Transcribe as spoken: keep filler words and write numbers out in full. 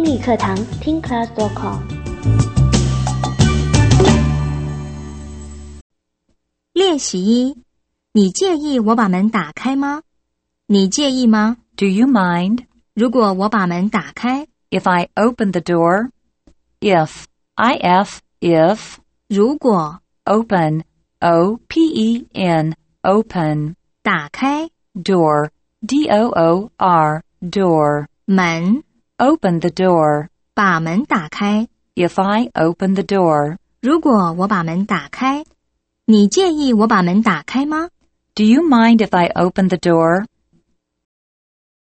英语课堂听 class dot com。 练习一，你介意我把门打开吗？你介意吗？ Do you mind? 如果我把门打开 If I open the door? If. If. If. 如果 Open. O P E N. Open. 打开 Door. D O O R. Door. 门 Open the door. 把门打开 If I open the door. 如果我把门打开，你介意我把门打开吗？ Do you mind if I open the door?